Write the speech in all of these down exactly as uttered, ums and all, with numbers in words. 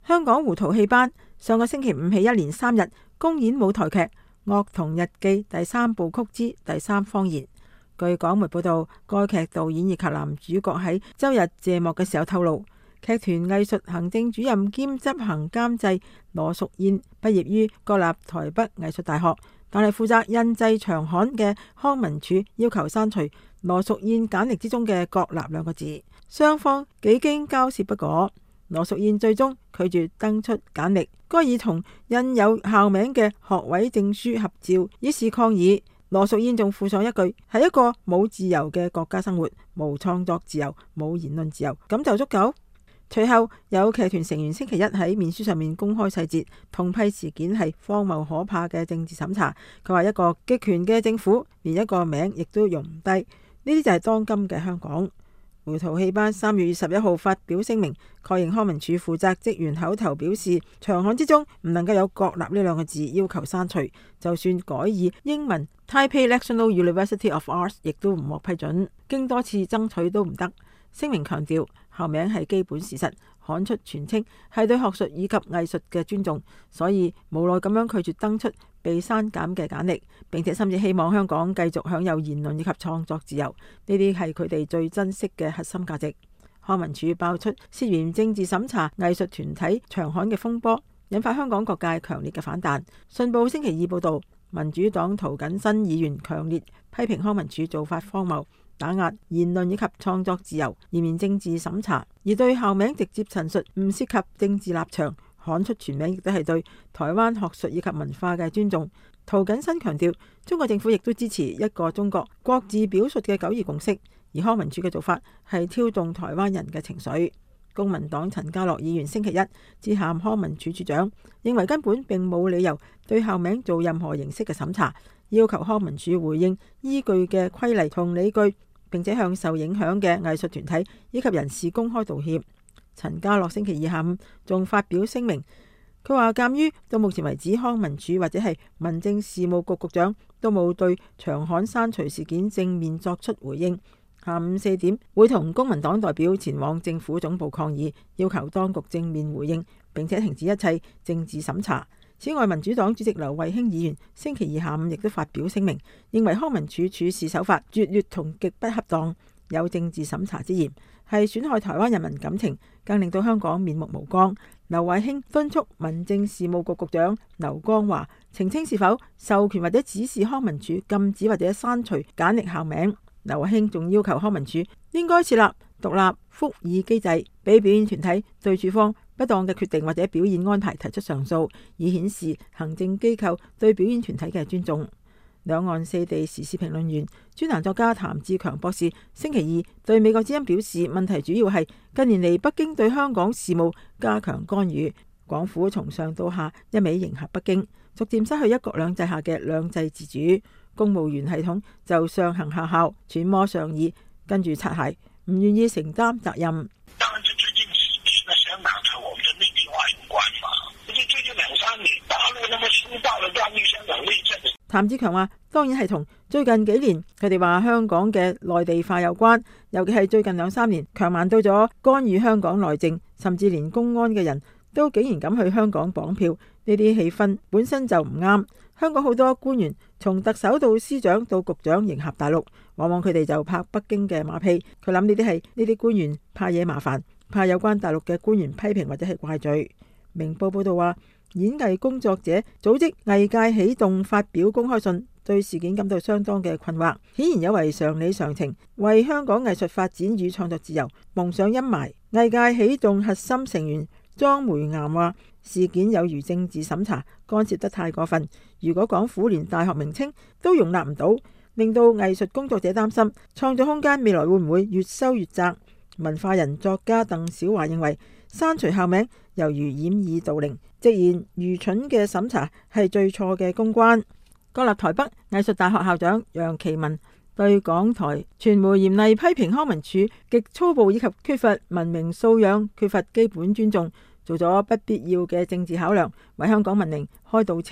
香港胡桃戲班上個星期五起一連三日公演舞台劇《惡童日記》第三部曲之第三謊言。據港媒報道，該劇導演以及男主角喺周日謝幕嘅時候透露，劇團藝術行政主任兼執行監製羅淑燕畢業於國立台北藝術大學，但係負責印製長刊嘅康文署要求刪除羅淑燕簡歷之中嘅國立兩個字，雙方幾經交涉不果，羅淑燕最終拒絕登出簡歷，該以同印有校名嘅學位證書合照以示抗議。羅淑燕仲附上一句：係一個冇自由嘅國家生活，冇創作自由，冇言論自由，咁就足夠。隨後有劇團成員星期一喺面書上面公開細節，痛批事件係荒謬可怕嘅政治審查。佢話一個極權嘅政府連一個名亦都用唔低，呢啲就係當今嘅香港。胡桃戲班三月二十一號發表聲明，確認康文署負責職員口頭表示長刊之中唔能夠有國立呢兩個字，要求刪除。就算改以英文 Taipei National University of Arts 亦都唔獲批准，經多次爭取都唔得。聲明強調校名係基本事實，刊出全稱係對學術以及藝術嘅尊重，所以無奈咁樣拒絕登出被刪減嘅簡歷，並且甚至希望香港繼續享有言論以及創作自由，呢啲係佢哋最珍惜嘅核心價值。康文署爆出涉嫌政治審查藝術團體長刊嘅風波，引發香港各界強烈嘅反彈。信報星期二報道，民主黨涂謹申議員強烈批評康文署做法荒謬，打壓言論以及創作自由，以免政治審查，而對校名直接陳述唔涉及政治立場，刊出全名亦都係對台灣學術以及文化嘅尊重。涂謹申強調，中國政府亦都支持一個中國各自表述嘅九二共識，而康文署嘅做法係挑動台灣人嘅情緒。公民黨陳家洛議員星期一致函康文署署長，認為根本並冇理由對校名做任何形式嘅審查，要求康文署回應依據嘅規例同理據，並且向受影響嘅藝術團體以及人士公開道歉。陳家洛星期二下午仲發表聲明，佢話鑑於到目前為止康文署或者係民政事務局局長都冇對長刊刪除事件正面作出回應，下午四點會同公民黨代表前往政府總部抗議，要求當局正面回應並且停止一切政治審查。此外，民主黨主席劉慧卿議員星期二下午亦都發表聲明，認為康文署處事手法拙劣同極不恰當，有政治審查之嫌，係損害台灣人民感情，更令到香港面目無光。劉慧卿敦促民政事務局局長劉江華澄清是否授權或者指示康文署禁止或者刪除簡歷校名。劉慧卿仲要求康文署應該設立獨立復議機制，俾表演團體對處方不當嘅決定或者表演安排提出上訴，以顯示行政機構對表演團體嘅尊重。兩岸四地時事評論員、專欄作家譚志強博士星期二對美國之音表示，問題主要係近年嚟北京對香港事務加強干預，港府從上到下一味迎合北京，逐漸失去一國兩制下嘅兩制自主。公務員系統就上行下效，揣摩上意，跟住擦鞋，唔願意承擔責任。 當然，這最近幾年的香港和我們的內地化有關嘛。而且最近兩三年，大陸那麼粗暴地干預香港內政。 譚志強話：當然係同最近幾年佢哋話香港嘅內地化有關，尤其係最近兩三年強硬到咗干預香港內政，甚至連公安嘅人都竟然敢去香港綁票，呢啲氣氛本身就唔啱。香港好多官員從特首到司長到局長迎合大陸，往往佢哋就拍北京嘅馬屁。佢諗呢啲係呢啲官員怕嘢麻煩，怕有關大陸嘅官員批評或者係怪罪。明報報道話，演藝工作者組織藝界起動發表公開信，對事件感到相當嘅困惑，顯然有違常理常情，為香港藝術發展與創作自由蒙上陰霾。藝界起動核心成員莊梅岩話，事件有如政治審查，干涉得太過分。如果港府連大學名稱都容納唔到，令到藝術工作者擔心創作空間未來會唔會越收越窄。文化人作家鄧小華認為，刪除校名猶如掩耳盜鈴，直言愚蠢嘅審查係最錯嘅公關。國立台北藝術大學校長楊其文對港台傳媒嚴厲批評康文署極粗暴以及缺乏文明素養，缺乏基本尊重，做咗不必要嘅政治考量，為香港文明開倒車。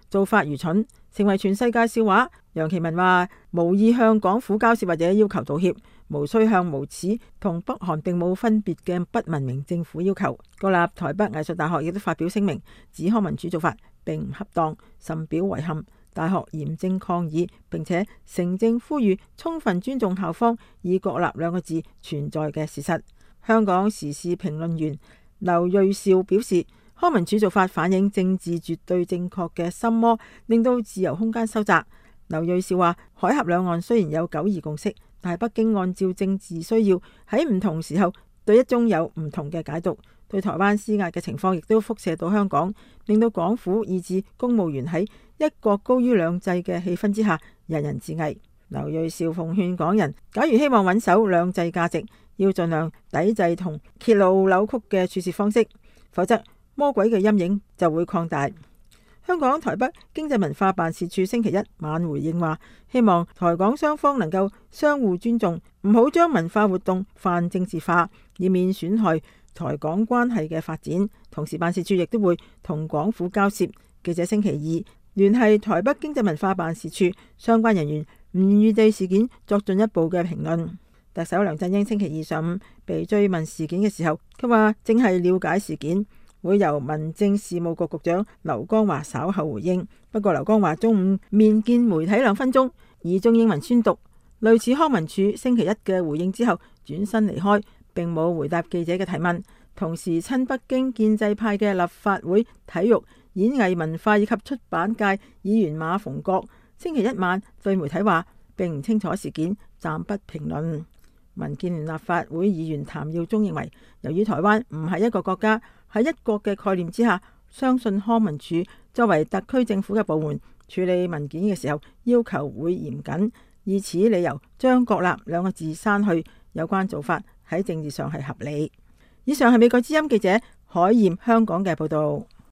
做法愚蠢，成為全世界笑話。楊其文話：無意向港府交涉或者要求道歉，無需向無恥同北韓並冇分別嘅不文明政府要求。國立台北藝術大學亦都發表聲明，指康文署做法並唔恰當，深表遺憾。大學嚴正抗議，並且誠正呼籲充分尊重校方以國立兩個字存在嘅事實。香港時事評論員劉銳紹表示，康文署做法反映政治絕對正確嘅心魔，令到自由空間收窄。劉銳紹話：海峽兩岸雖然有九二共識，但係北京按照政治需要喺唔同時候對一中有唔同嘅解讀，對台灣施壓嘅情況亦都輻射到香港，令到港府以至公務員喺一國高於兩制嘅氣氛之下，人人自危。劉銳紹奉勸港人，假如希望穩守兩制價值，要盡量抵制同揭露扭曲嘅處事方式，否則魔鬼嘅陰影就會擴大。香港台北經濟文化辦事處星期一晚回應話，希望台港雙方能夠相互尊重，唔好將文化活動泛政治化，以免損害台港關係嘅發展。同時辦事處亦都會同港府交涉。記者星期二聯繫台北經濟文化辦事處相關人員，唔願意對事件作進一步嘅評論。特首梁振英星期二上午被追問事件嘅時候，佢話正係了解事件，會由民政事務局局長劉江華稍後回應。不過劉江華中午面見媒體兩分鐘，以中英文宣讀類似康文署星期一嘅回應之後，轉身離開，並冇回答記者嘅提問。同時親北京建制派嘅立法會體育、演藝文化以及出版界議員馬逢國星期一晚對媒體話，並唔清楚事件，暫不評論。民建聯立法會議員譚耀宗認為，由於台灣唔係一個國家，喺一國嘅概念之下，相信康文署作為特區政府嘅部門處理文件嘅時候要求會嚴謹，以此理由將國立兩個字刪去，有關做法喺政治上係合理。以上係美國之音記者海燕香港嘅報道。